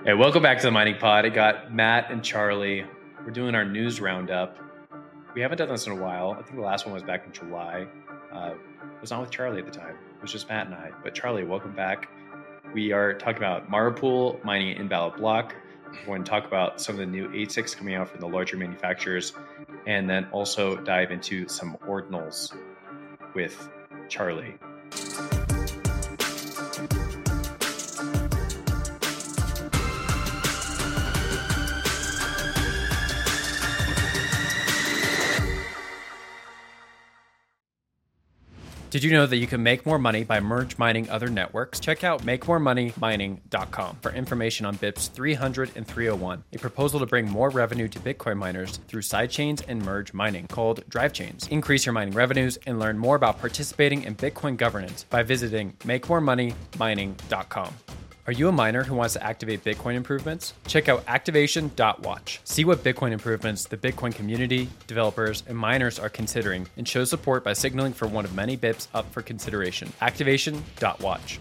Hey, welcome back to the Mining Pod. I got Matt and Charlie. We're doing our news roundup. We haven't done this in a while. I think the last one was back in July. It was not with Charlie at the time. It was just Matt and I. But Charlie, welcome back. We are talking about Marapool mining an invalid block. We're going to talk about some of the new ASICs coming out from the larger manufacturers, and then also dive into some ordinals with Charlie. Did you know that you can make more money by merge mining other networks? Check out MakeMoreMoneyMining.com for information on BIPs 300 and 301, a proposal to bring more revenue to Bitcoin miners through sidechains and merge mining called Drive Chains. Increase your mining revenues and learn more about participating in Bitcoin governance by visiting MakeMoreMoneyMining.com. Are you a miner who wants to activate Bitcoin improvements? Check out activation.watch. See what Bitcoin improvements the Bitcoin community, developers, and miners are considering, and show support by signaling for one of many BIPs up for consideration. Activation.watch.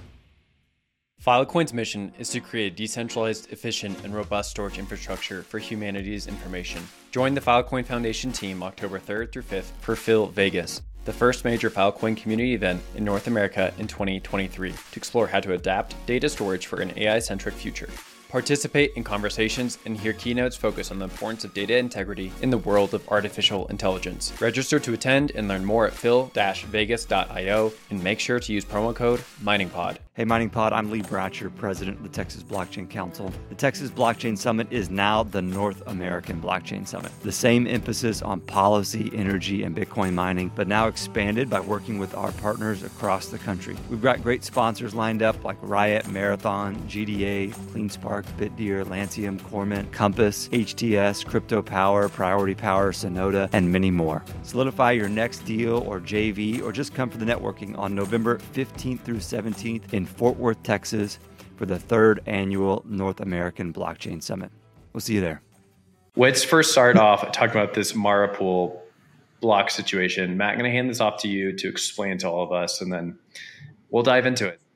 Filecoin's mission is to create a decentralized, efficient, and robust storage infrastructure for humanity's information. Join the Filecoin Foundation team October 3rd through 5th for Phil Vegas, the first major Filecoin community event in North America in 2023, to explore how to adapt data storage for an AI-centric future. Participate in conversations and hear keynotes focus on the importance of data integrity in the world of artificial intelligence. Register to attend and learn more at phil-vegas.io, and make sure to use promo code MiningPod. Hey MiningPod, I'm Lee Bratcher, President of the Texas Blockchain Council. The Texas Blockchain Summit is now the North American Blockchain Summit. The same emphasis on policy, energy, and Bitcoin mining, but now expanded by working with our partners across the country. We've got great sponsors lined up like Riot, Marathon, GDA, CleanSpark, BitDeer, Lancium, Cormint, Compass, HTS, Crypto Power, Priority Power, Sonoda, and many more. Solidify your next deal or JV, or just come for the networking on November 15th through 17th in Fort Worth, Texas, for the 3rd annual North American Blockchain Summit. We'll see you there. Let's first start off talking about this Marapool block situation. Matt, I'm going to hand this off to you to explain to all of us, and then we'll dive into it.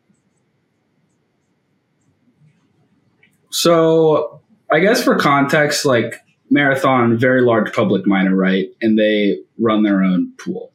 So I guess for context, like Marathon, very large public miner, right? And they run their own pool.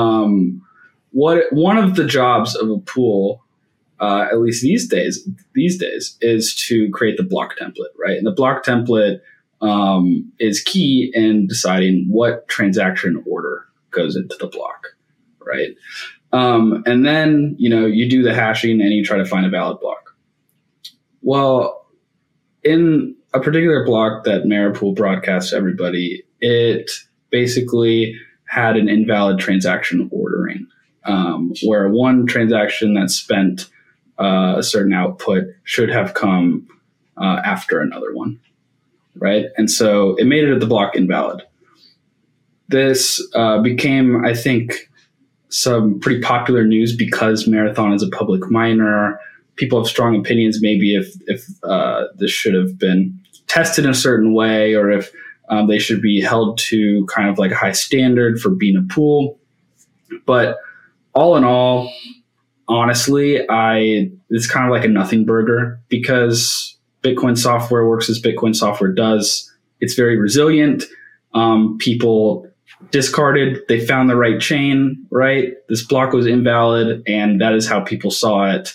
One of the jobs of a pool, at least these days, is to create the block template, right? And the block template is key in deciding what transaction order goes into the block, right? And then, you do the hashing and you try to find a valid block. Well, in a particular block that Marapool broadcasts to everybody, it basically had an invalid transaction ordering, where one transaction that spent a certain output should have come after another one, right? And so it made it at the block invalid. This became, I think, some pretty popular news because Marathon is a public miner. People have strong opinions maybe if this should have been tested in a certain way, or if they should be held to kind of like a high standard for being a pool. But all in all, honestly, it's kind of like a nothing burger, because Bitcoin software works as Bitcoin software does. It's very resilient. People discarded. They found the right chain, right? This block was invalid, and that is how people saw it.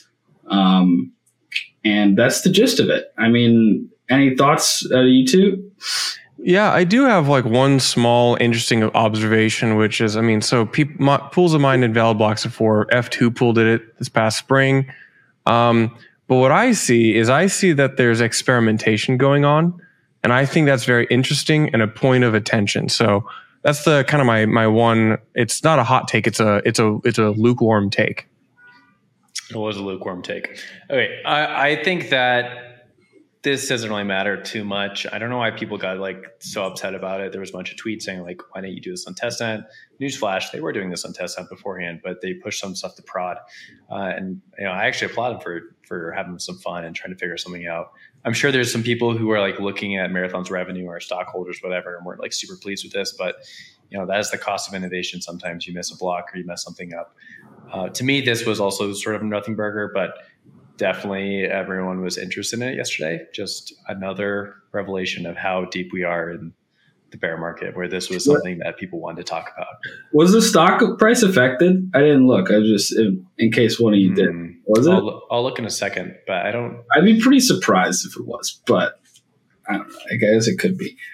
And that's the gist of it. I mean, any thoughts, you two? Yeah, I do have like one small interesting observation, which is, so pools of mine invalid blocks before. F2 pool did it this past spring. But what I see that there's experimentation going on, and I think that's very interesting and a point of attention. So that's the kind of my one. It's not a hot take. It's a lukewarm take. It was a lukewarm take. Okay, I think that this doesn't really matter too much. I don't know why people got like so upset about it. There was a bunch of tweets saying like, why didn't you do this on testnet? Newsflash, they were doing this on testnet beforehand, but they pushed some stuff to prod. And I actually applaud them for having some fun and trying to figure something out. I'm sure there's some people who are like looking at Marathon's revenue or stockholders, whatever, and weren't like super pleased with this. But that is the cost of innovation. Sometimes you miss a block or you mess something up. To me, this was also sort of a nothing burger, but definitely everyone was interested in it yesterday. Just another revelation of how deep we are in the bear market, where this was something that people wanted to talk about. Was the stock price affected? I didn't look. I was just in case one of you did. Was it? I'll look in a second, but I don't. I'd be pretty surprised if it was, but I don't know. I guess it could be.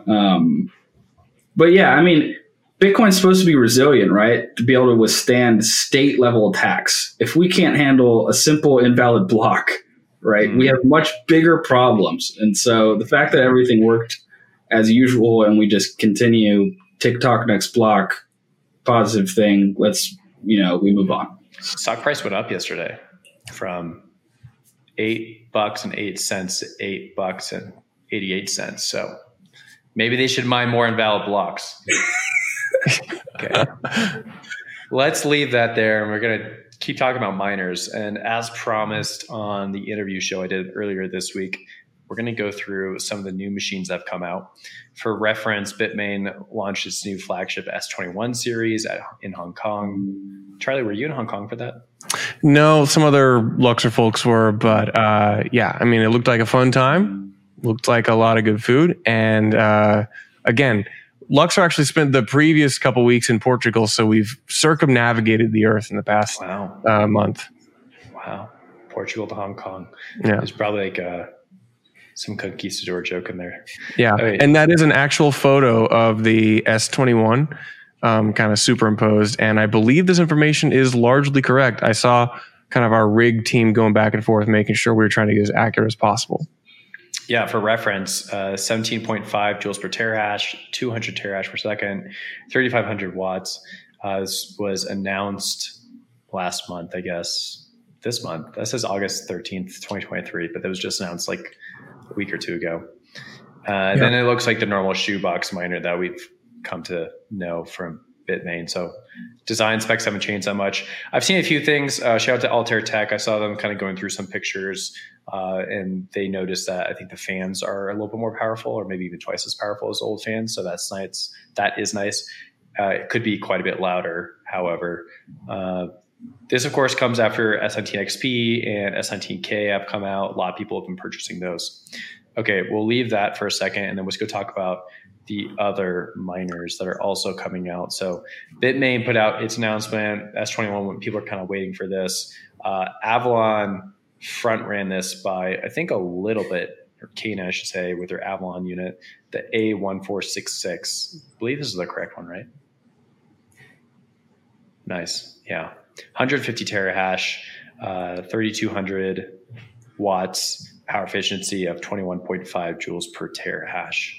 But yeah, I mean, Bitcoin's supposed to be resilient, right? To be able to withstand state level attacks. If we can't handle a simple invalid block, right, we have much bigger problems. And so the fact that everything worked as usual and we just continue TikTok next block, positive thing, we move on. Stock price went up yesterday from $8.08 to $8.88. So maybe they should mine more invalid blocks. Okay. Let's leave that there, and we're going to keep talking about miners. And as promised on the interview show I did earlier this week, we're going to go through some of the new machines that have come out. For reference, Bitmain launched its new flagship S21 series in Hong Kong. Charlie, were you in Hong Kong for that? No, some other Luxor folks were, but yeah, I mean, it looked like a fun time. Looked like a lot of good food. And again, Luxor actually spent the previous couple weeks in Portugal, so we've circumnavigated the earth in the past month. Wow. Portugal to Hong Kong. Yeah. There's probably like some conquistador joke in there. Yeah. Okay. And that is an actual photo of the S21 kind of superimposed. And I believe this information is largely correct. I saw kind of our rig team going back and forth, making sure we were trying to get as accurate as possible. Yeah, for reference, 17.5 joules per terahash, 200 terahash per second, 3,500 watts. This was announced last month, I guess, this month. That says August 13th, 2023, but that was just announced like a week or two ago. Then it looks like the normal shoebox miner that we've come to know from Bitmain. So design specs haven't changed that much. I've seen a few things. Shout out to Altair Tech. I saw them kind of going through some pictures, and they noticed that I think the fans are a little bit more powerful, or maybe even twice as powerful as old fans. So that's nice. That is nice. It could be quite a bit louder, however. This, of course, comes after S19XP and S19K have come out. A lot of people have been purchasing those. Okay, we'll leave that for a second, and then let's go talk about the other miners that are also coming out. So Bitmain put out its announcement, S21, when people are kind of waiting for this. Avalon front ran this by, I think, a little bit, or Kena, I should say, with their Avalon unit, the A1466. I believe this is the correct one, right? Nice. Yeah. 150 terahash, 3,200 watts, power efficiency of 21.5 joules per terahash.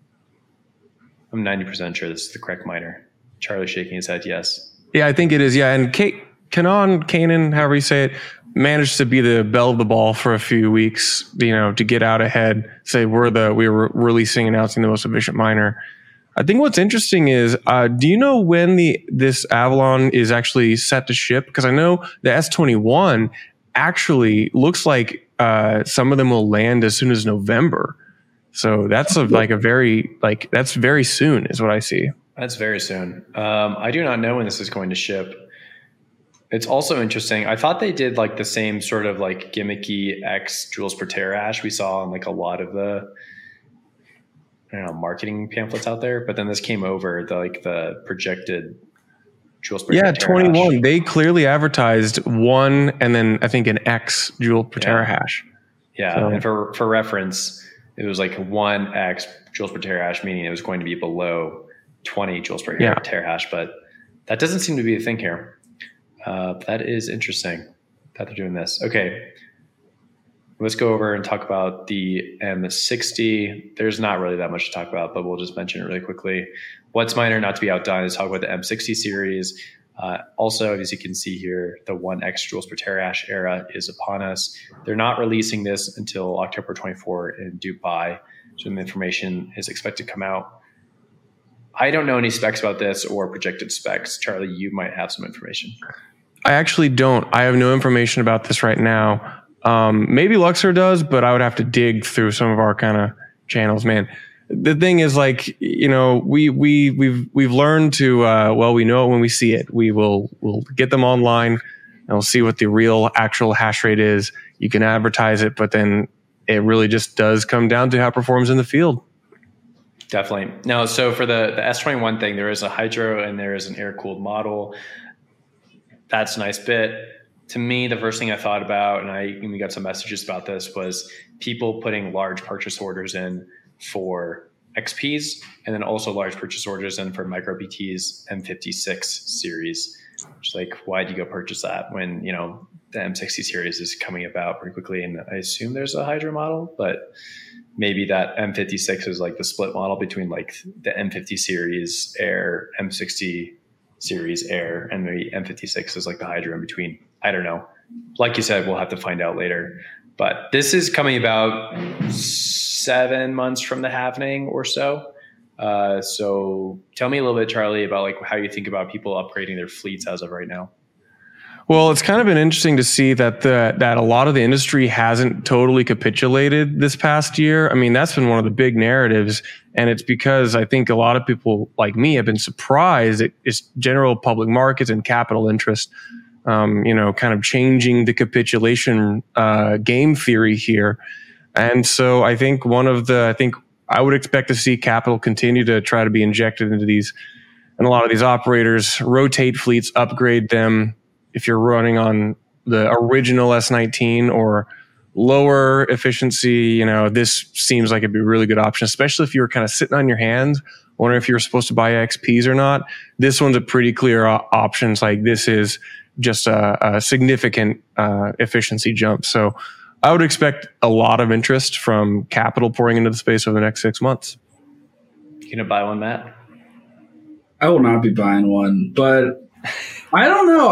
I'm 90% sure this is the correct miner. Charlie shaking his head, yes. Yeah, I think it is. Yeah, and Canaan, however you say it, managed to be the belle of the ball for a few weeks, to get out ahead, say we were releasing, announcing the most efficient miner. I think what's interesting is, do you know when this Avalon is actually set to ship? Because I know the S21 actually looks like some of them will land as soon as November. So that's that's very soon is what I see. That's very soon. I do not know when this is going to ship. It's also interesting. I thought they did like the same sort of like gimmicky X joules per terahash we saw in like a lot of the marketing pamphlets out there. But then this came over the projected joules per terahash. Yeah, 21. They clearly advertised 1 and then I think an X joule per terahash. Yeah, so. And for reference, it was like 1x joules per terahash, meaning it was going to be below 20 joules per terahash. But that doesn't seem to be a thing here. That is interesting that they're doing this. Okay, let's go over and talk about the M60. There's not really that much to talk about, but we'll just mention it really quickly. What's minor not to be outdone is talk about the M60 series. Also, as you can see here, the 1x joules per terahash era is upon us. They're not releasing this until October 24 in Dubai. So the information is expected to come out. I don't know any specs about this or projected specs. Charlie, you might have some information. I actually don't. I have no information about this right now. Maybe Luxor does, but I would have to dig through some of our kind of channels, man. The thing is, we've learned to we know it when we see it. We'll get them online. we'll see what the real actual hash rate is. You can advertise it, but then it really just does come down to how it performs in the field. Definitely. No, so for the S21 thing, there is a hydro and there is an air-cooled model. That's a nice bit. To me, the first thing I thought about, and we got some messages about this, was people putting large purchase orders in for XPs, and then also large purchase orders in for MicroBT's M56 series. It's like, why do you go purchase that when, the M60 series is coming about pretty quickly? And I assume there's a hydro model, but maybe that M56 is like the split model between like the M50 series Air, M60 series Air, and the M56 is like the hydro in between. I don't know. Like you said, we'll have to find out later. But this is coming about 7 months from the halving or so. So tell me a little bit, Charlie, about like how you think about people upgrading their fleets as of right now. Well, it's kind of been interesting to see that that a lot of the industry hasn't totally capitulated this past year. I mean, that's been one of the big narratives, and it's because I think a lot of people like me have been surprised at just general public markets and capital interest, kind of changing the capitulation game theory here. And so I think I would expect to see capital continue to try to be injected into these, and a lot of these operators rotate fleets, upgrade them. If you're running on the original S19 or lower efficiency, this seems like it'd be a really good option, especially if you were kind of sitting on your hands, wondering if you were supposed to buy XPs or not. This one's a pretty clear option. It's like this is just a significant efficiency jump. So I would expect a lot of interest from capital pouring into the space over the next 6 months. You gonna buy one, Matt? I will not be buying one, but I don't know.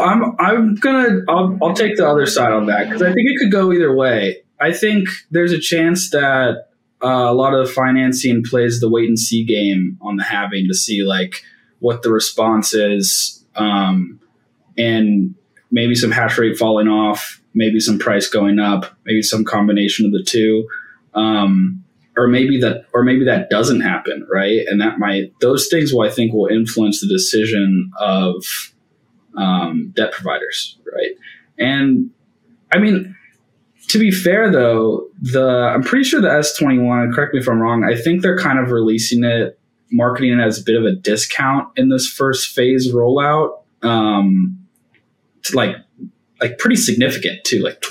I'll take the other side on that, because I think it could go either way. I think there's a chance that a lot of the financing plays the wait and see game on the halving to see like what the response is, and maybe some hash rate falling off, maybe some price going up, maybe some combination of the two, or maybe that doesn't happen, right? And those things I think will influence the decision of debt providers, right? And I mean, to be fair though, I'm pretty sure the S21, correct me if I'm wrong, I think they're kind of marketing it as a bit of a discount in this first phase rollout, to like pretty significant too, like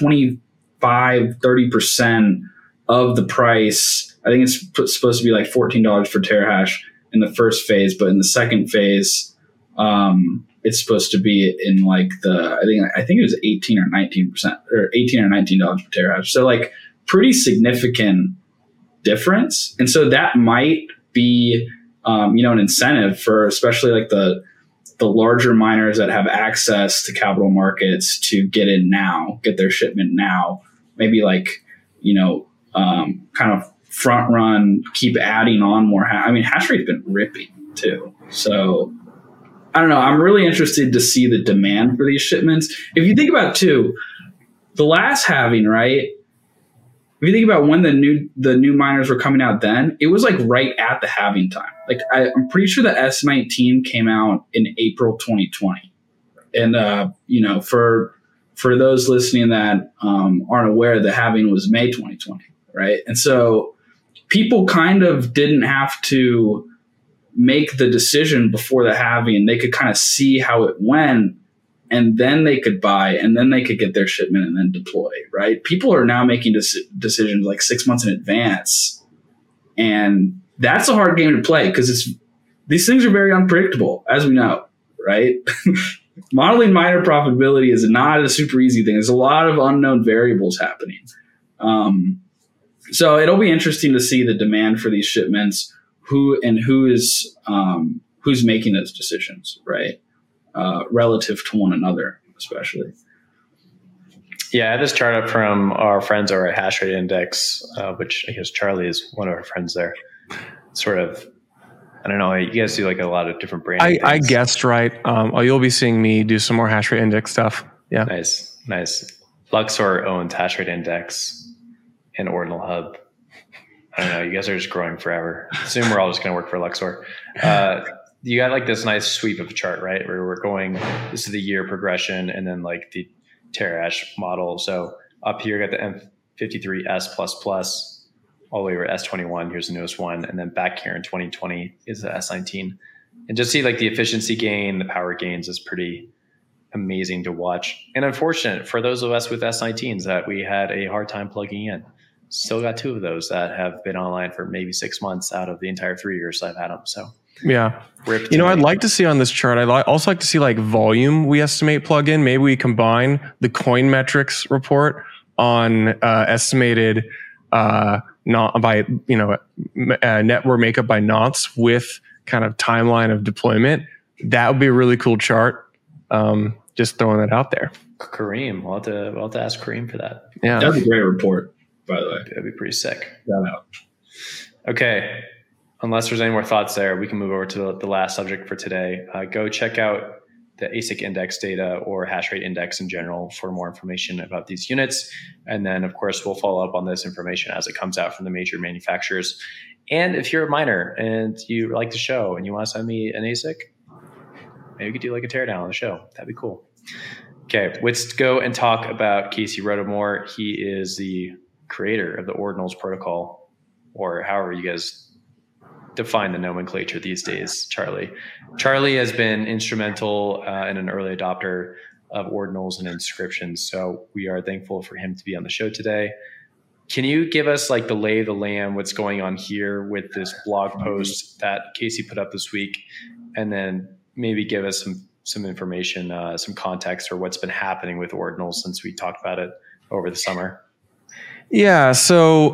25-30% of the price. I think it's supposed to be like $14 per terahash in the first phase, but in the second phase, it's supposed to be in like I think it was 18 or 19%, or $18 or $19 per terahash. So like pretty significant difference. And so that might be, an incentive for especially like the larger miners that have access to capital markets to get in now, get their shipment now, maybe like, kind of front run, keep adding on more. Hash rate's been ripping too. So I don't know. I'm really interested to see the demand for these shipments. If you think about too, the last halving, right? If you think about when the new miners were coming out, then it was like right at the halving time. Like I'm pretty sure the S19 came out in April 2020, and for those listening that aren't aware, the halving was May 2020, right? And so people kind of didn't have to make the decision before the halving. They could kind of see how it went, and then they could buy, and then they could get their shipment and then deploy, right? People are now making decisions like 6 months in advance, and that's a hard game to play because these things are very unpredictable, as we know, right? Modeling miner profitability is not a super easy thing. There's a lot of unknown variables happening. So it'll be interesting to see the demand for these shipments, who's making those decisions, right? Relative to one another, especially. Yeah, I have this chart up from our friends over at Hash Rate Index, which I guess Charlie is one of our friends there. Sort of, I don't know, you guys do like a lot of different branding. I guessed right. You'll be seeing me do some more Hash Rate Index stuff. Yeah. Nice. Luxor owns Hash Rate Index and Ordinal Hub. I don't know, you guys are just growing forever. Soon we're all just going to work for Luxor. You got like this nice sweep of a chart, right? Where we're going, this is the year progression, and then like terahash model. So up here, you got the M53S++, all the way over S21. Here's the newest one. And then back here in 2020 is the S19. And just see like the efficiency gain, the power gains is pretty amazing to watch. And unfortunate for those of us with S19s that we had a hard time plugging in. Still got 2 of those that have been online for maybe 6 months out of the entire 3 years I've had them. So yeah, I'd like to see on this chart. I'd also like to see like volume we estimate plug in. Maybe we combine the Coin Metrics report on estimated not by network makeup by nonce with kind of timeline of deployment. That would be a really cool chart. Just throwing that out there. Kareem, we'll have to ask Kareem for that. Yeah, that'd be a great report, by the way. That'd be pretty sick. Out. Okay, unless there's any more thoughts there, we can move over to the last subject for today. Go check out the ASIC index data or hash rate index in general for more information about these units. And then, of course, we'll follow up on this information as it comes out from the major manufacturers. And if you're a miner and you like the show and you want to send me an ASIC, maybe we could do like a teardown on the show. That'd be cool. Okay, let's go and talk about Casey Rodarmor. He is the creator of the Ordinals protocol, or however you guys define the nomenclature these days, Charlie. Charlie has been instrumental and an early adopter of Ordinals and inscriptions. So we are thankful for him to be on the show today. Can you give us like the lay of the land, what's going on here with this blog post that Casey put up this week, and then maybe give us some information, some context for what's been happening with Ordinals since we talked about it over the summer? Yeah. So,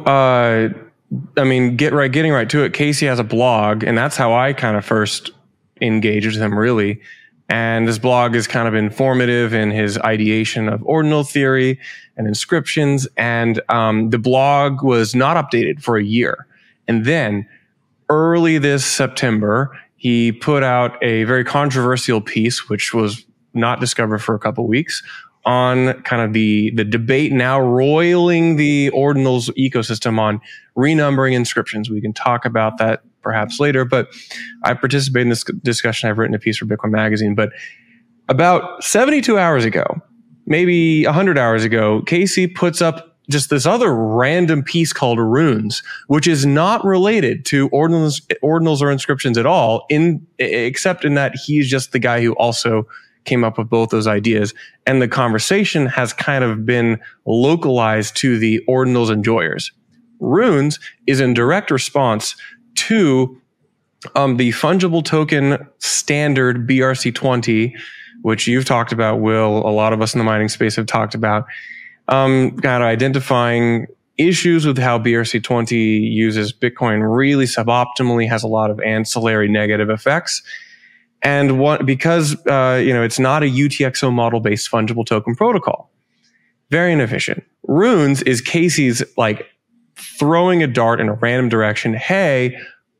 getting right to it, Casey has a blog, and that's how I kind of first engaged with him, really. And this blog is kind of informative in his ideation of ordinal theory and inscriptions. And the blog was not updated for a year. And then early this September, he put out a very controversial piece, which was not discovered for a couple of weeks, on kind of the debate now roiling the Ordinals ecosystem on renumbering inscriptions. We can talk about that perhaps later, but I participate in this discussion. I've written a piece for Bitcoin Magazine, but about 72 hours ago, maybe 100 hours ago, Casey puts up just this other random piece called Runes, which is not related to Ordinals or inscriptions at all, except in that he's just the guy who also came up with both those ideas. And the conversation has kind of been localized to the Ordinals enjoyers. Runes is in direct response to the fungible token standard BRC20, which you've talked about, Will. A lot of us in the mining space have talked about, kind of identifying issues with how BRC20 uses Bitcoin really suboptimally, has a lot of ancillary negative effects. And because it's not a UTXO model-based fungible token protocol. Very inefficient. Runes is Casey's like throwing a dart in a random direction. Hey,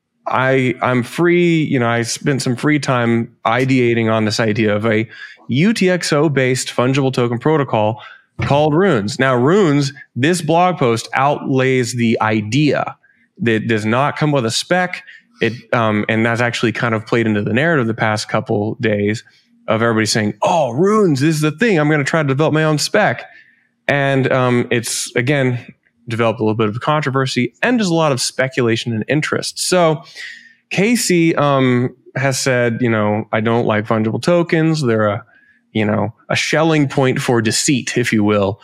I'm free. I spent some free time ideating on this idea of a UTXO-based fungible token protocol called Runes. Now, Runes, this blog post outlays the idea that does not come with a spec. And that's actually kind of played into the narrative the past couple days of everybody saying, "Oh, Runes, this is the thing. I'm going to try to develop my own spec." And it's, again, developed a little bit of controversy and there's a lot of speculation and interest. So Casey has said, I don't like fungible tokens. They're a shelling point for deceit, if you will.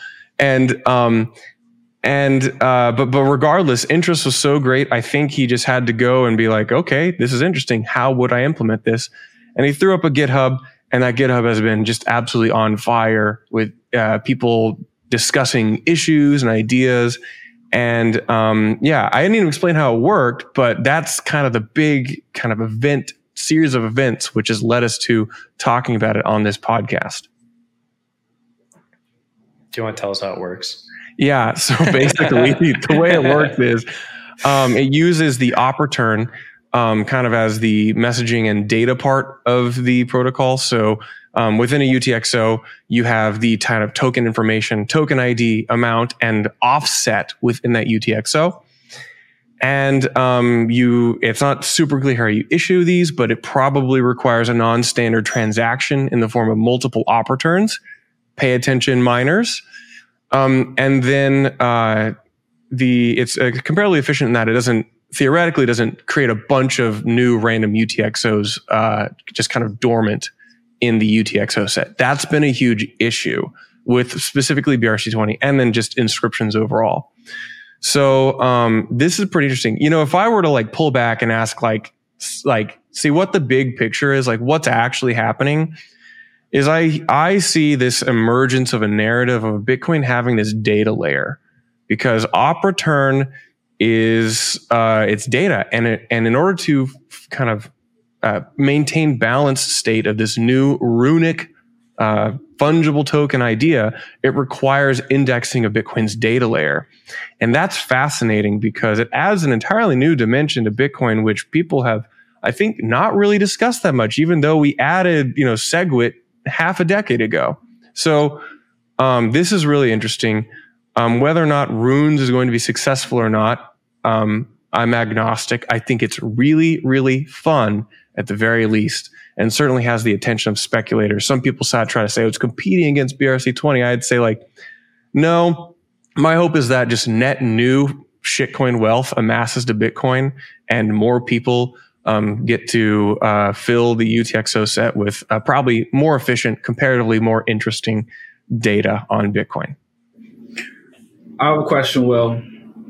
But regardless, interest was so great. I think he just had to go and be like, okay, this is interesting. How would I implement this? And he threw up a GitHub, and that GitHub has been just absolutely on fire with people discussing issues and ideas. And I didn't even explain how it worked, but that's kind of the big kind of series of events, which has led us to talking about it on this podcast. Do you want to tell us how it works? Yeah. So basically the way it works is it uses the Opporturn kind of as the messaging and data part of the protocol. So within a UTXO, you have the kind of token information, token ID, amount, and offset within that UTXO. And it's not super clear how you issue these, but it probably requires a non-standard transaction in the form of multiple Opporturns pay attention miners. And then it's comparatively efficient in that it theoretically doesn't create a bunch of new random UTXOs just kind of dormant in the UTXO set. That's been a huge issue with specifically BRC20 and then just inscriptions overall. So this is pretty interesting. If I were to like pull back and ask like see what the big picture is, like what's actually happening, is I see this emergence of a narrative of Bitcoin having this data layer, because op return is it's data, and in order to kind of maintain balanced state of this new runic fungible token idea, it requires indexing of Bitcoin's data layer. And that's fascinating because it adds an entirely new dimension to Bitcoin, which people have, I think, not really discussed that much, even though we added, SegWit half a decade ago. So this is really interesting. Whether or not Runes is going to be successful or not, I'm agnostic. I think it's really, really fun at the very least, and certainly has the attention of speculators. Some people try to say it's competing against BRC20. I'd say like, no, my hope is that just net new shitcoin wealth amasses to Bitcoin and more people get to fill the UTXO set with probably more efficient, comparatively more interesting data on Bitcoin. I have a question, Will.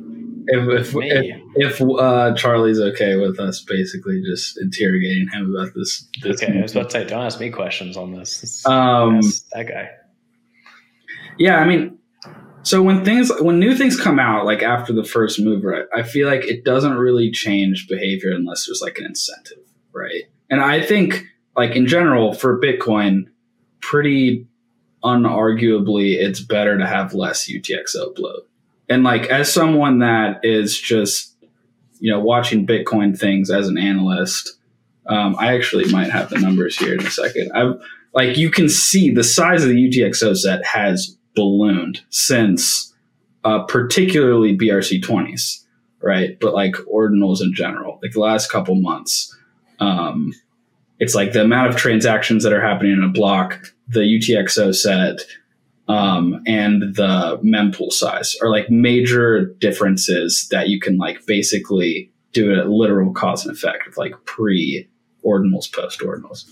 If Charlie's okay with us basically just interrogating him about this okay, I was about to say, don't ask me questions on this. Ask that guy. Yeah, I mean, so when new things come out, like after the first move, right, I feel like it doesn't really change behavior unless there's like an incentive, right? And I think, like in general, for Bitcoin, pretty unarguably, it's better to have less UTXO bloat. And like, as someone that is just, watching Bitcoin things as an analyst, I actually might have the numbers here in a second. You can see the size of the UTXO set has ballooned since, particularly BRC20s, right? But like ordinals in general, like the last couple months, it's like the amount of transactions that are happening in a block, the UTXO set, and the mempool size are like major differences that you can like basically do a literal cause and effect of like pre-ordinals, post-ordinals.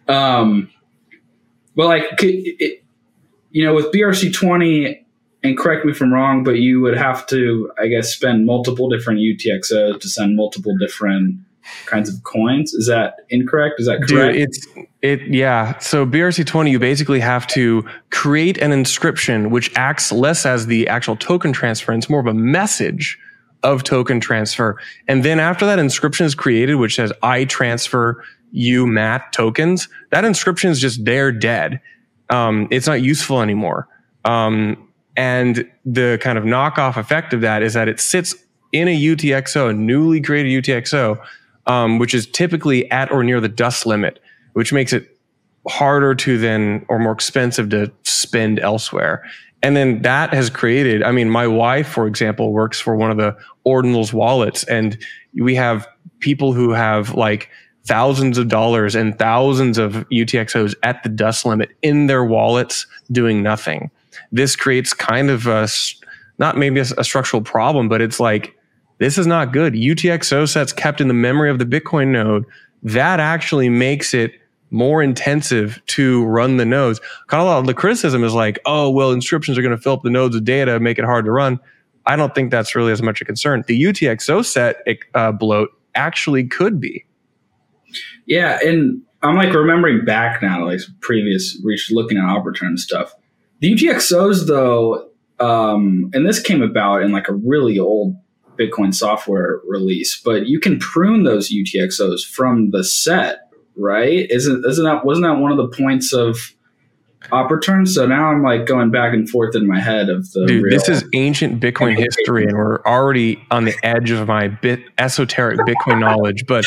But like, with BRC20, and correct me if I'm wrong, but you would have to, I guess, spend multiple different UTXOs to send multiple different kinds of coins. Is that incorrect? Is that correct? Dude, yeah. So BRC20, you basically have to create an inscription which acts less as the actual token transfer, and it's more of a message of token transfer. And then after that inscription is created, which says I transfer you Matt tokens, that inscription is just there dead. It's not useful anymore. And the kind of knockoff effect of that is that it sits in a UTXO, a newly created UTXO, which is typically at or near the dust limit, which makes it harder to then, or more expensive to spend elsewhere. And then that has created, my wife, for example, works for one of the ordinals wallets, and we have people who have like thousands of dollars and thousands of UTXOs at the dust limit in their wallets doing nothing. This creates kind of not maybe a structural problem, but it's like, this is not good. UTXO sets kept in the memory of the Bitcoin node, that actually makes it more intensive to run the nodes. Kind of a lot of the criticism is like, oh, well, inscriptions are going to fill up the nodes with data, make it hard to run. I don't think that's really as much a concern. The UTXO set bloat actually could be. Yeah, and I'm like remembering back now, like previous looking at op return stuff. The UTXOs though, and this came about in like a really old Bitcoin software release, but you can prune those UTXOs from the set, right? Wasn't that one of the points of op return? So now I'm like going back and forth in my head of the this is ancient Bitcoin history, and we're already on the edge of my esoteric Bitcoin knowledge. But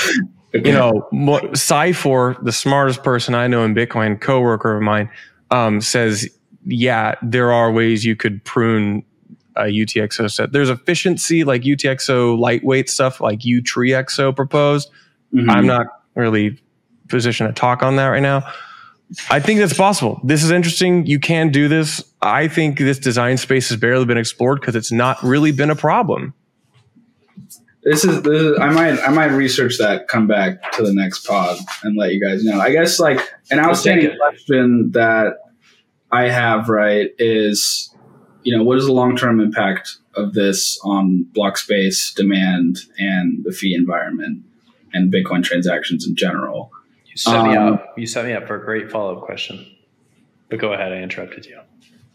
Cypher, the smartest person I know in Bitcoin, coworker of mine, says, yeah, there are ways you could prune a UTXO set. There's efficiency like UTXO lightweight stuff like UTreeXO proposed. Mm-hmm. I'm not really positioned to talk on that right now. I think that's possible. This is interesting. You can do this. I think this design space has barely been explored because it's not really been a problem. This is I might research that, come back to the next pod and let you guys know. I guess like an outstanding question that I have, right, is, what is the long-term impact of this on block space demand and the fee environment and Bitcoin transactions in general? You set me up for a great follow-up question. But go ahead, I interrupted you.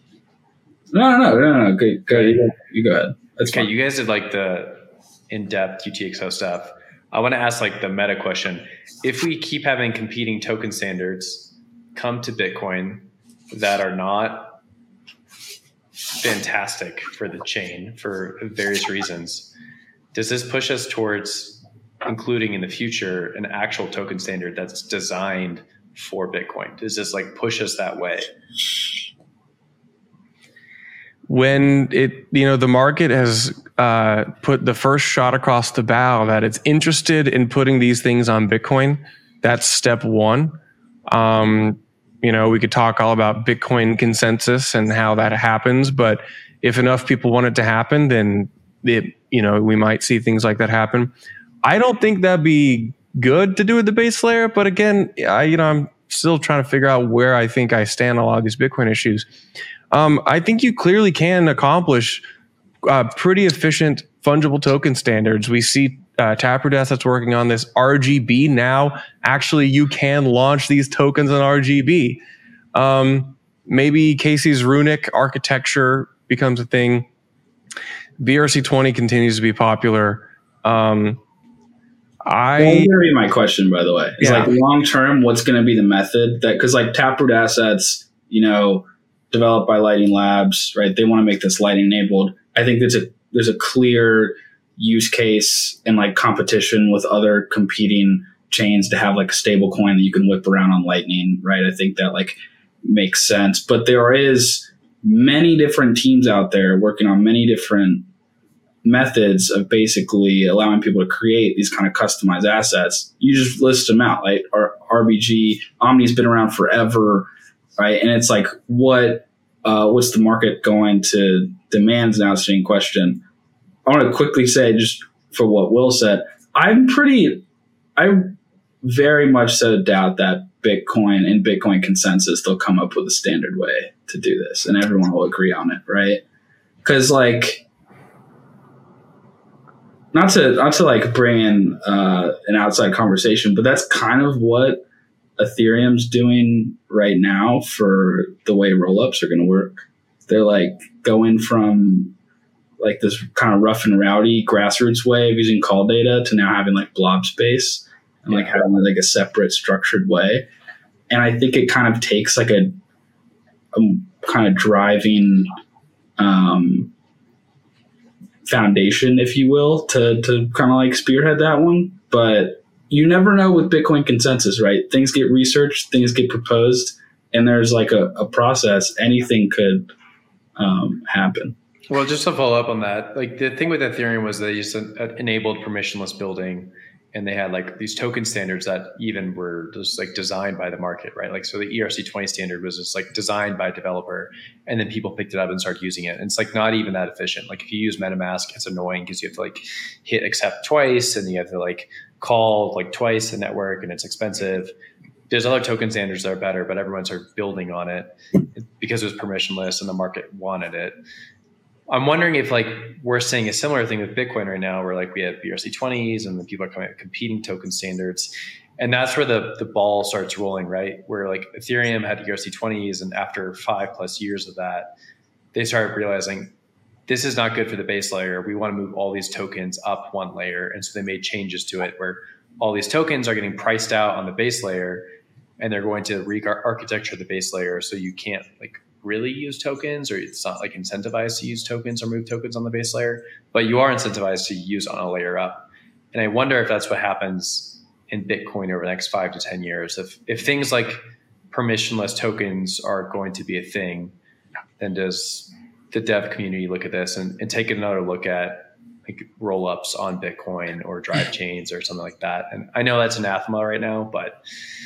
No. Good. You go ahead. That's okay. Fine. You guys did like the in-depth UTXO stuff. I want to ask like the meta question. If we keep having competing token standards come to Bitcoin that are not fantastic for the chain for various reasons, does this push us towards including in the future an actual token standard that's designed for Bitcoin? Does this like push us that way? When the market has put the first shot across the bow that it's interested in putting these things on Bitcoin, that's step one. We could talk all about Bitcoin consensus and how that happens, but if enough people want it to happen, then we might see things like that happen. I don't think that'd be good to do with the base layer, but again, I'm still trying to figure out where I think I stand on a lot of these Bitcoin issues. I think you clearly can accomplish pretty efficient fungible token standards. We see Taproot Assets working on this RGB now. Actually, you can launch these tokens on RGB. Maybe Casey's Runic architecture becomes a thing. BRC20 continues to be popular. That was going to be my question, by the way. It's like long term, what's going to be the method that, because like Taproot Assets, developed by Lightning Labs, right? They want to make this Lightning enabled. I think there's a clear use case and like competition with other competing chains to have like a stable coin that you can whip around on Lightning, right? I think that like makes sense. But there is many different teams out there working on many different methods of basically allowing people to create these kind of customized assets. You just list them out, like RBG, Omni's been around forever, right? And it's like, what's the market going to demand is an outstanding question. I want to quickly say, just for what Will said, I very much set a doubt that Bitcoin and Bitcoin consensus, they'll come up with a standard way to do this and everyone will agree on it, right? Because like, not to like bring in an outside conversation, but that's kind of what Ethereum's doing right now for the way rollups are going to work. They're like going from like this kind of rough and rowdy grassroots way of using call data to now having like blob space and like having like a separate structured way. And I think it kind of takes like a kind of driving foundation, if you will, to kind of like spearhead that one. But you never know with Bitcoin consensus, right? Things get researched, things get proposed, and there's like a process. Anything could happen. Well, just to follow up on that, like the thing with Ethereum was they just enabled permissionless building, and they had like these token standards that even were just like designed by the market, right? Like, so the ERC20 standard was just like designed by a developer, and then people picked it up and started using it. And it's like not even that efficient. Like if you use MetaMask, it's annoying because you have to like hit accept twice, and you have to like call like twice the network, and it's expensive. There's other token standards that are better, but everyone started building on it because it was permissionless and the market wanted it. I'm wondering if like we're seeing a similar thing with Bitcoin right now, where like we have BRC20s and then people are coming up with competing token standards. And that's where the ball starts rolling, right? Where like Ethereum had ERC20s, and after 5+ years of that, they started realizing this is not good for the base layer. We want to move all these tokens up one layer. And so they made changes to it where all these tokens are getting priced out on the base layer, and they're going to re-architecture the base layer so you can't like really use tokens, or it's not like incentivized to use tokens or move tokens on the base layer, but you are incentivized to use on a layer up. And I wonder if that's what happens in Bitcoin over the next 5 to 10 years. If things like permissionless tokens are going to be a thing, then does the dev community look at this and take another look at like roll-ups on Bitcoin or drive chains or something like that? And I know that's anathema right now, but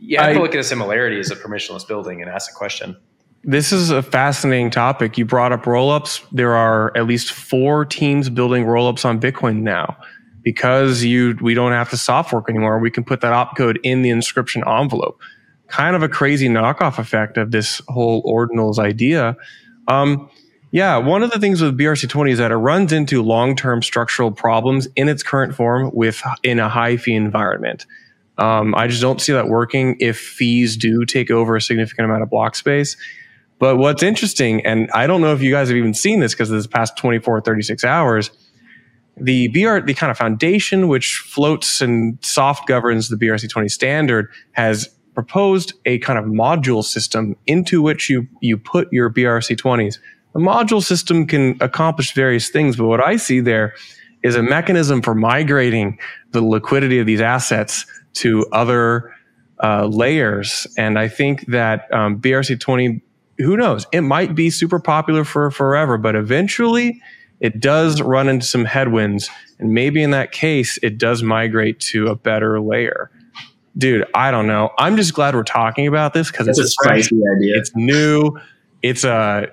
You have to look at the similarities of permissionless building and ask the question. This is a fascinating topic. You brought up rollups. There are at least 4 teams building rollups on Bitcoin now. Because we don't have to soft fork anymore, we can put that opcode in the inscription envelope. Kind of a crazy knockoff effect of this whole ordinals idea. Yeah, one of the things with BRC20 is that it runs into long-term structural problems in its current form in a high fee environment. I just don't see that working if fees do take over a significant amount of block space. But what's interesting, and I don't know if you guys have even seen this because of this past 24 or 36 hours, the kind of foundation which floats and soft governs the BRC20 standard has proposed a kind of module system into which you put your BRC20s. The module system can accomplish various things, but what I see there is a mechanism for migrating the liquidity of these assets to other layers. And I think that BRC20, who knows, it might be super popular for forever, but eventually it does run into some headwinds, and maybe in that case, it does migrate to a better layer. Dude, I don't know. I'm just glad we're talking about this because it's a spicy idea. It's new. It's only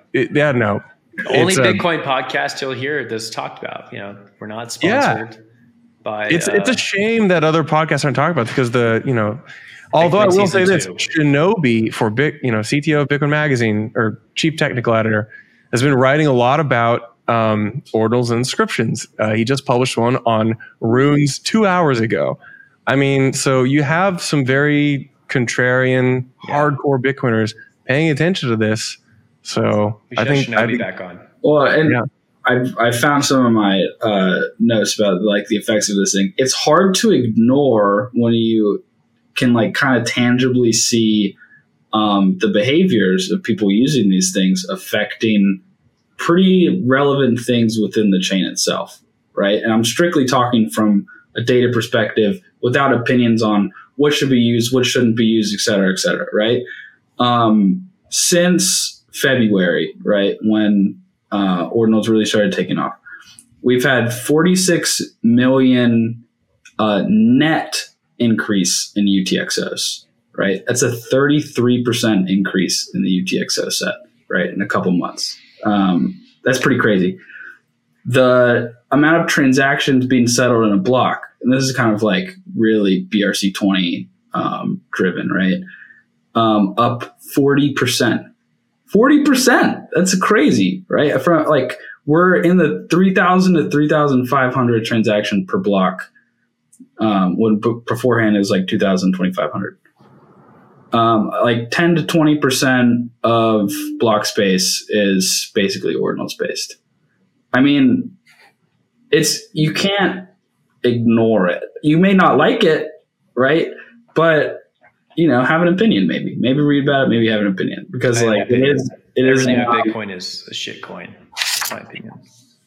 Bitcoin podcast you'll hear this talked about. We're not sponsored by. It's a shame that other podcasts aren't talking about it because although I will say this, Shinobi for CTO of Bitcoin Magazine or chief technical editor has been writing a lot about ordinals and inscriptions. He just published one on runes 2 hours ago. I mean, so you have some very contrarian, hardcore Bitcoiners paying attention to this. So I think back on. Well, and I found some of my notes about the effects of this thing. It's hard to ignore when you can kind of tangibly see the behaviors of people using these things affecting pretty relevant things within the chain itself, right? And I'm strictly talking from a data perspective without opinions on what should be used, what shouldn't be used, et cetera, right? Since February, right, when ordinals really started taking off, we've had 46 million net increase in UTXOs, right? That's a 33% increase in the UTXO set, right, in a couple months. That's pretty crazy. The amount of transactions being settled in a block, and this is kind of really BRC20 driven, right? Up 40%. 40%. That's crazy, right? From we're in the 3,000 to 3,500 transaction per block. When beforehand it was 2,000, 2,500. 10 to 20% of block space is basically ordinals based. I mean, you can't ignore it. You may not like it, right? But have an opinion. Maybe read about it. Maybe have an opinion because it is. Everything about Bitcoin is a shit coin. In my opinion.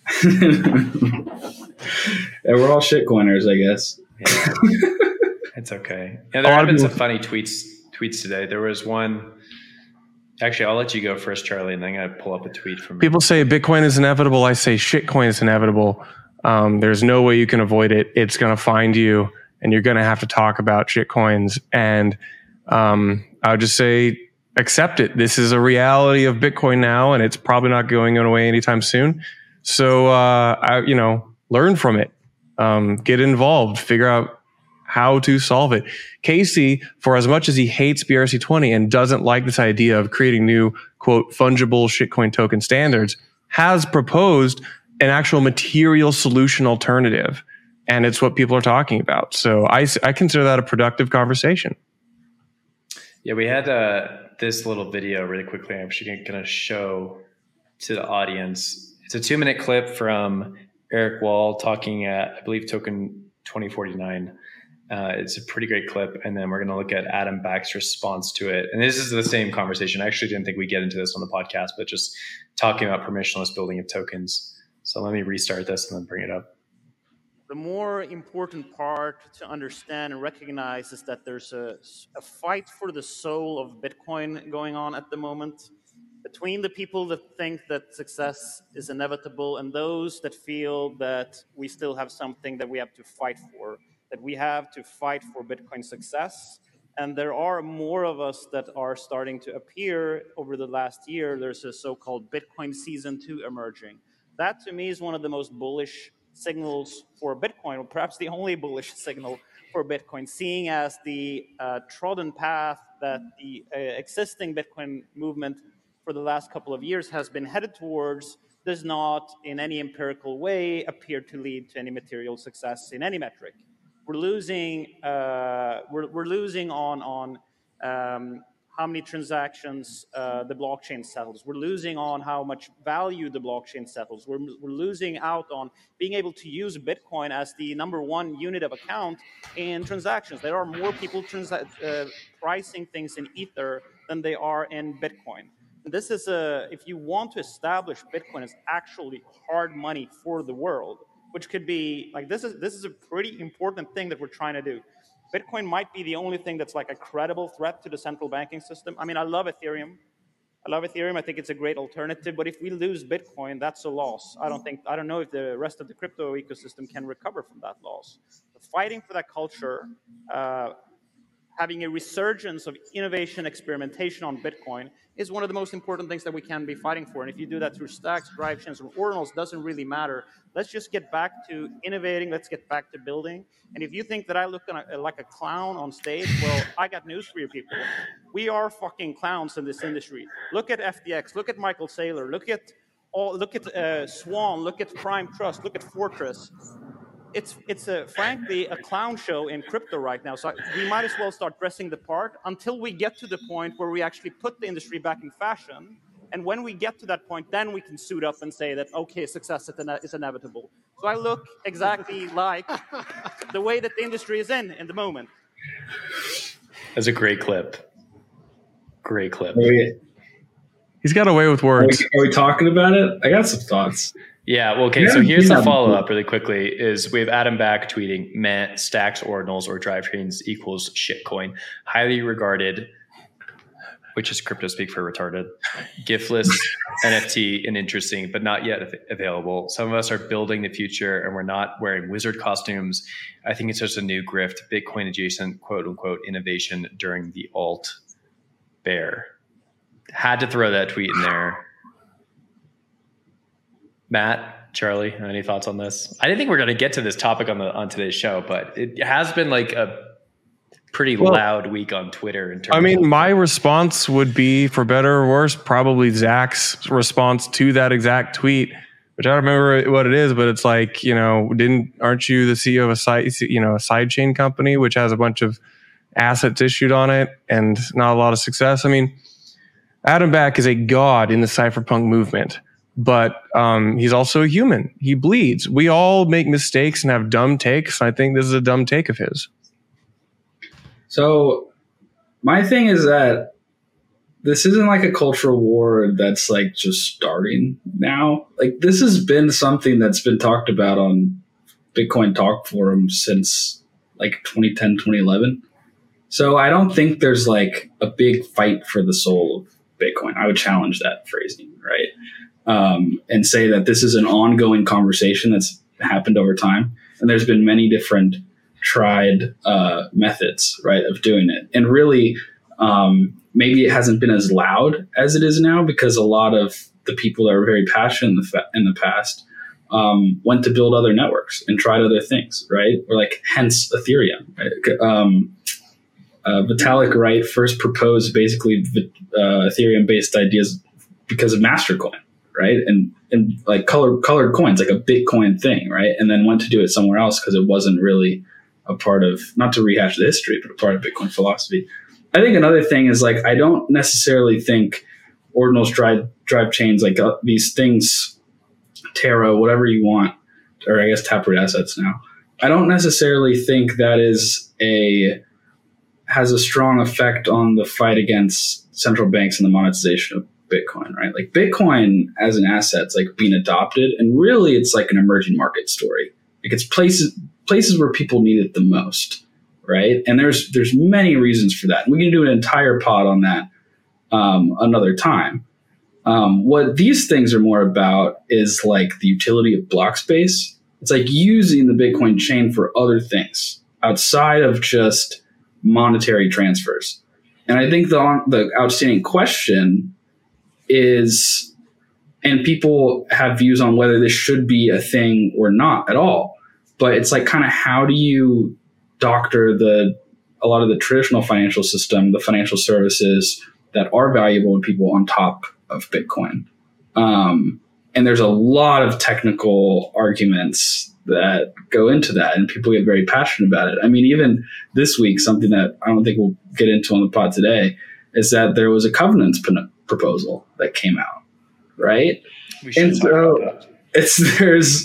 Yeah, we're all shit coiners, I guess. Yeah. It's okay. Yeah, there have been some funny tweets today. There was one. Actually, I'll let you go first, Charlie, and then I'm going to pull up a tweet from people say Bitcoin is inevitable. I say shitcoin is inevitable. There's no way you can avoid it. It's going to find you, and you're going to have to talk about shitcoins. And I would just say accept it. This is a reality of Bitcoin now, and it's probably not going away anytime soon. So, learn from it. Get involved. Figure out how to solve it. Casey, for as much as he hates BRC20 and doesn't like this idea of creating new, quote, fungible shitcoin token standards, has proposed an actual material solution alternative. And it's what people are talking about. So I consider that a productive conversation. Yeah, we had this little video really quickly. I'm actually going to show to the audience. It's a 2-minute clip from Eric Wall talking at, I believe, Token 2049. It's a pretty great clip. And then we're going to look at Adam Back's response to it. And this is the same conversation. I actually didn't think we'd get into this on the podcast, but just talking about permissionless building of tokens. So let me restart this and then bring it up. The more important part to understand and recognize is that there's a fight for the soul of Bitcoin going on at the moment between the people that think that success is inevitable and those that feel that we still have something that we have to fight for, that we have to fight for Bitcoin success And there are more of us that are starting to appear over the last year. There's a so-called Bitcoin Season 2 emerging. That, to me, is one of the most bullish signals for Bitcoin, or perhaps the only bullish signal for Bitcoin, seeing as the trodden path that the existing Bitcoin movement for the last couple of years has been headed towards does not, in any empirical way, appear to lead to any material success in any metric. We're losing. We're losing on how many transactions the blockchain settles. We're losing on how much value the blockchain settles. We're losing out on being able to use Bitcoin as the #1 unit of account in transactions. There are more people pricing things in Ether than they are in Bitcoin. This is if you want to establish Bitcoin as actually hard money for the world, which could be like this is a pretty important thing that we're trying to do. Bitcoin might be the only thing that's like a credible threat to the central banking system. I mean, I love Ethereum. I think it's a great alternative. But if we lose Bitcoin, that's a loss. I don't know if the rest of the crypto ecosystem can recover from that loss. But fighting for that culture, having a resurgence of innovation, experimentation on Bitcoin is one of the most important things that we can be fighting for. And if you do that through stacks, drive chains, or ordinals, doesn't really matter. Let's just get back to innovating. Let's get back to building. And if you think that I look like a clown on stage, well, I got news for you people. We are fucking clowns in this industry. Look at FTX. Look at Michael Saylor. Look at Swan. Look at Prime Trust. Look at Fortress. It's frankly a clown show in crypto right now. So we might as well start dressing the part until we get to the point where we actually put the industry back in fashion. And when we get to that point, then we can suit up and say that, okay, success is inevitable. So I look exactly like the way that the industry is in the moment. That's a great clip. Great clip. He's got a way with words. Are we talking about it? I got some thoughts. Yeah, well, okay, so here's the follow-up really quickly is we have Adam Back tweeting, "Man, stacks, ordinals, or drive chains equals shitcoin. Highly regarded," which is crypto speak for retarded, "giftless NFT and interesting, but not yet available. Some of us are building the future and we're not wearing wizard costumes. I think it's just a new grift, Bitcoin adjacent, quote unquote, innovation during the alt bear." Had to throw that tweet in there. Matt, Charlie, any thoughts on this? I didn't think we were going to get to this topic on today's show, but it has been like a pretty loud week on Twitter. My response would be, for better or worse, probably Zach's response to that exact tweet, which I don't remember what it is, but it's like, aren't you the CEO of a sidechain company, which has a bunch of assets issued on it and not a lot of success? I mean, Adam Back is a god in the cypherpunk movement. But he's also a human. He bleeds. We all make mistakes and have dumb takes. I think this is a dumb take of his. So my thing is that this isn't like a cultural war that's like just starting now. Like this has been something that's been talked about on Bitcoin Talk forums since like 2010, 2011. So I don't think there's like a big fight for the soul of Bitcoin. I would challenge that phrasing, right? And say that this is an ongoing conversation that's happened over time. And there's been many different tried methods, right, of doing it. And really, maybe it hasn't been as loud as it is now because a lot of the people that were very passionate in the past went to build other networks and tried other things, right? Or like, hence Ethereum. Right? Vitalik, right, first proposed basically Ethereum-based ideas because of Mastercoin. Right. And like colored coins, like a Bitcoin thing. Right. And then went to do it somewhere else because it wasn't really a part of, not to rehash the history, but a part of Bitcoin philosophy. I think another thing is like, I don't necessarily think ordinals, drive chains, like these things, Terra, whatever you want, or I guess Taproot assets now. I don't necessarily think that has a strong effect on the fight against central banks and the monetization of Bitcoin, right? Like Bitcoin as an asset's like being adopted, and really it's like an emerging market story. Like it's places where people need it the most, right? And there's many reasons for that. And we can do an entire pod on that another time. What these things are more about is like the utility of block space. It's like using the Bitcoin chain for other things outside of just monetary transfers. And I think the outstanding question is, and people have views on whether this should be a thing or not at all, but it's like, kind of, how do you doctor a lot of the traditional financial system, the financial services that are valuable to people on top of Bitcoin? And there's a lot of technical arguments that go into that, and people get very passionate about it. I mean, even this week, something that I don't think we'll get into on the pod today is that there was a covenants proposal that came out, right? We should talk about that.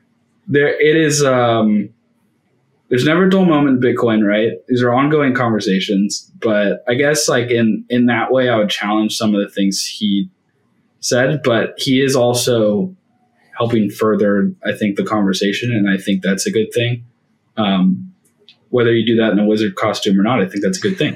There's never a dull moment in Bitcoin, right? These are ongoing conversations, but I guess like in that way, I would challenge some of the things he said, but he is also helping further, I think, the conversation, and I think that's a good thing. Whether you do that in a wizard costume or not, I think that's a good thing.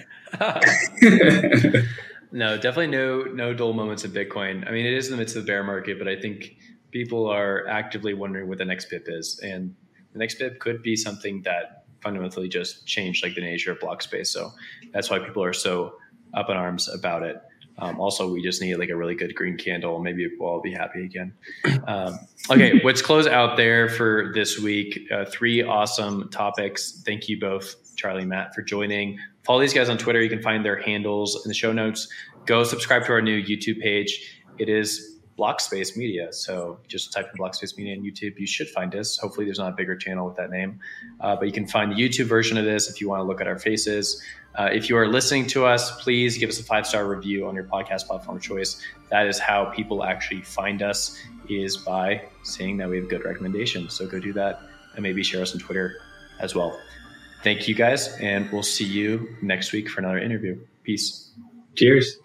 No, definitely no dull moments in Bitcoin. I mean, it is in the midst of the bear market, but I think people are actively wondering what the next BIP is, and the next BIP could be something that fundamentally just changed like the nature of block space. So that's why people are so up in arms about it. Also, we just need like a really good green candle. Maybe we'll all be happy again. Okay, let's close out there for this week. 3 awesome topics. Thank you both, Charlie and Matt, for joining. Follow these guys on Twitter. You can find their handles in the show notes. Go subscribe to our new YouTube page. It is Blockspace Media. So just type in Blockspace Media on YouTube. You should find us. Hopefully there's not a bigger channel with that name. But you can find the YouTube version of this if you want to look at our faces. If you are listening to us, please give us a 5-star review on your podcast platform of choice. That is how people actually find us, is by saying that we have good recommendations. So go do that, and maybe share us on Twitter as well. Thank you guys, and we'll see you next week for another interview. Peace. Cheers.